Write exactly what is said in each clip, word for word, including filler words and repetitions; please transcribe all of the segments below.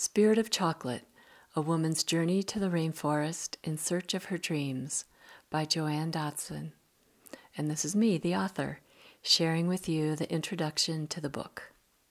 Spirit of Chocolate, A Woman's Journey to the Rainforest in Search of Her Dreams by Joanne Dodson. And this is me, the author, sharing with you the introduction to the book.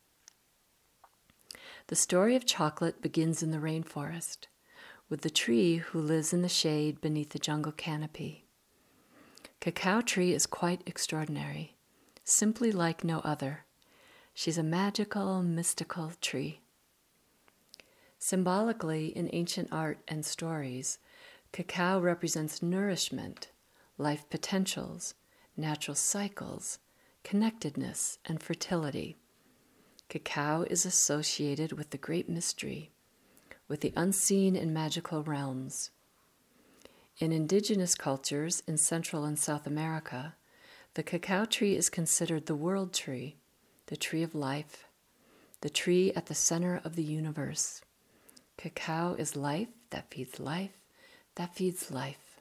The story of Chocolate begins in the rainforest, with the tree who lives in the shade beneath the jungle canopy. Cacao Tree is quite extraordinary, simply like no other. She's a magical, mystical tree. Symbolically, in ancient art and stories, cacao represents nourishment, life potentials, natural cycles, connectedness, and fertility. Cacao is associated with the great mystery, with the unseen and magical realms. In indigenous cultures in Central and South America, the cacao tree is considered the world tree, the tree of life, the tree at the center of the universe. Cacao is life that feeds life, that feeds life.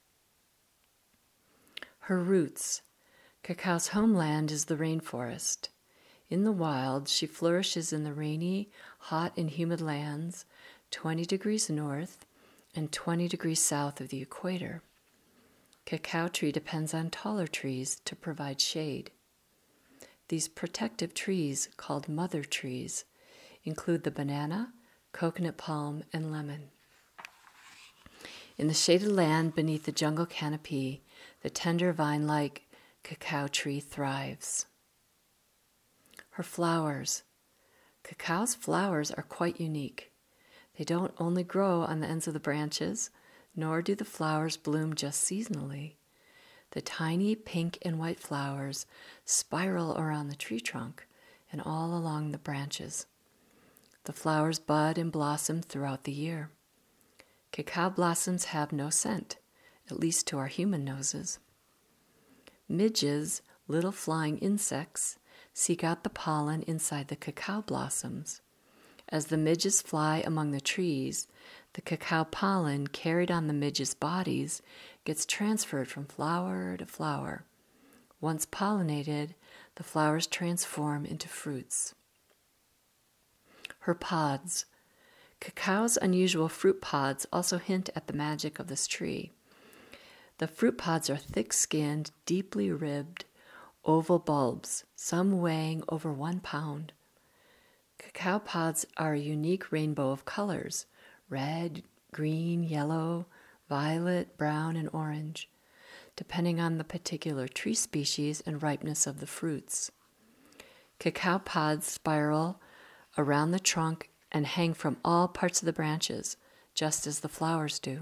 Her roots. Cacao's homeland is the rainforest. In the wild, she flourishes in the rainy, hot, and humid lands, twenty degrees north and twenty degrees south of the equator. Cacao tree depends on taller trees to provide shade. These protective trees, called mother trees, include the banana, coconut palm, and lemon. In the shaded land beneath the jungle canopy, the tender vine-like cacao tree thrives. Her flowers. Cacao's flowers are quite unique. They don't only grow on the ends of the branches, nor do the flowers bloom just seasonally. The tiny pink and white flowers spiral around the tree trunk and all along the branches. The flowers bud and blossom throughout the year. Cacao blossoms have no scent, at least to our human noses. Midges, little flying insects, seek out the pollen inside the cacao blossoms. As the midges fly among the trees, the cacao pollen carried on the midges' bodies gets transferred from flower to flower. Once pollinated, the flowers transform into fruits. Her pods. Cacao's unusual fruit pods also hint at the magic of this tree. The fruit pods are thick-skinned, deeply ribbed, oval bulbs, some weighing over one pound. Cacao pods are a unique rainbow of colors: red, green, yellow, violet, brown, and orange, depending on the particular tree species and ripeness of the fruits. Cacao pods spiral around the trunk and hang from all parts of the branches, just as the flowers do.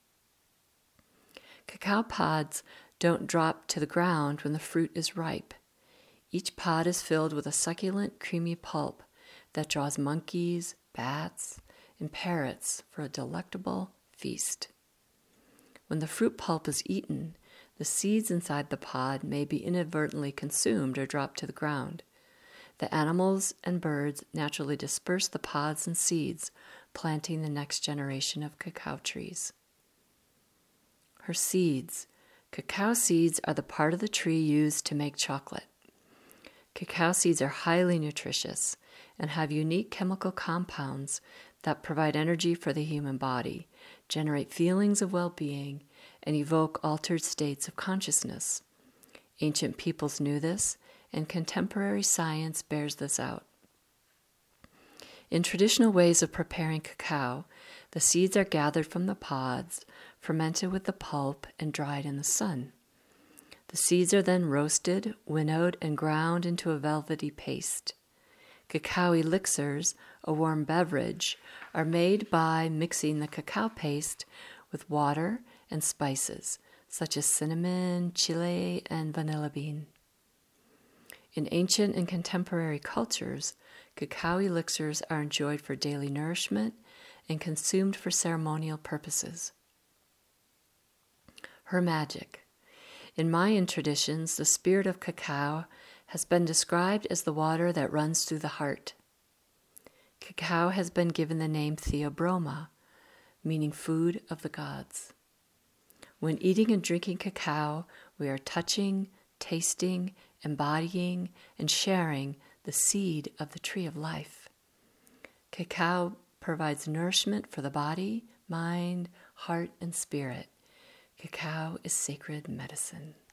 Cacao pods don't drop to the ground when the fruit is ripe. Each pod is filled with a succulent, creamy pulp that draws monkeys, bats, and parrots for a delectable feast. When the fruit pulp is eaten, the seeds inside the pod may be inadvertently consumed or dropped to the ground. The animals and birds naturally disperse the pods and seeds, planting the next generation of cacao trees. Her seeds. Cacao seeds are the part of the tree used to make chocolate. Cacao seeds are highly nutritious and have unique chemical compounds that provide energy for the human body, generate feelings of well-being, and evoke altered states of consciousness. Ancient peoples knew this, and contemporary science bears this out. In traditional ways of preparing cacao, the seeds are gathered from the pods, fermented with the pulp, and dried in the sun. The seeds are then roasted, winnowed, and ground into a velvety paste. Cacao elixirs, a warm beverage, are made by mixing the cacao paste with water and spices, such as cinnamon, chile, and vanilla bean. In ancient and contemporary cultures, cacao elixirs are enjoyed for daily nourishment and consumed for ceremonial purposes. Her magic. In Mayan traditions, the spirit of cacao has been described as the water that runs through the heart. Cacao has been given the name Theobroma, meaning food of the gods. When eating and drinking cacao, we are touching, tasting, embodying, and sharing the seed of the tree of life. Cacao provides nourishment for the body, mind, heart, and spirit. Cacao is sacred medicine.